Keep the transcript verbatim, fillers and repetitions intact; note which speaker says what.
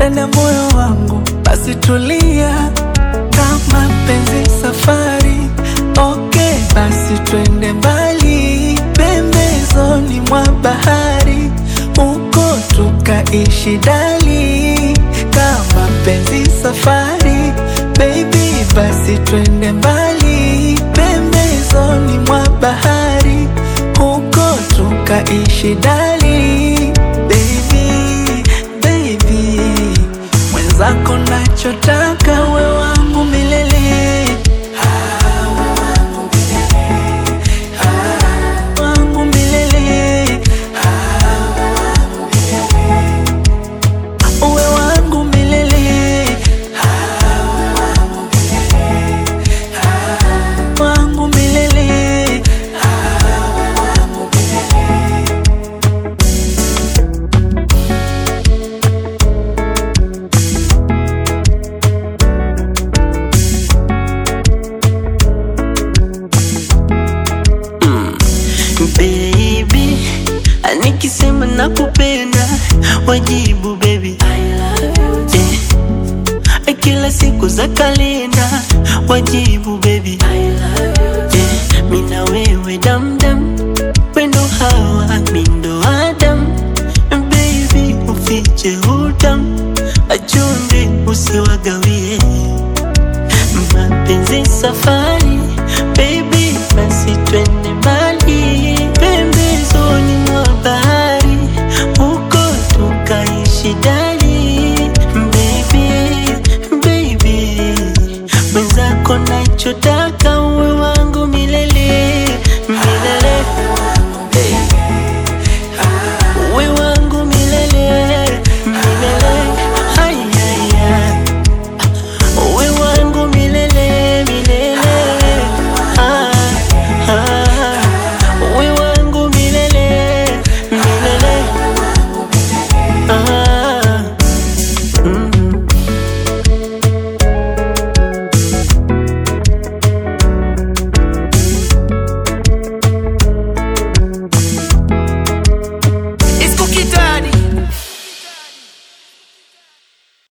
Speaker 1: ndani ya moyo wangu, basi tulia. Kama penzi safari, okay, basi twende mbali, pembezoni mwa bahari, uko tukaishi dali. Kama penzi safari, baby, basi twende mbali, pembezoni mwa bahari, uko tukaishi dali. Baby, baby, mwenzako nachotaka we wangu milele. Wangu milele. Uwe wangu milele. Wangu milele.
Speaker 2: Baby, nikisema nakupenda, wajibu baby I love you yeah. Kila siku za kalenda, wajibu baby I love you yeah. Mina wewe damdam, wendo hawa mindo Adam. Baby, ufiche utam, achunde usiwagawie. Mapenzi safari,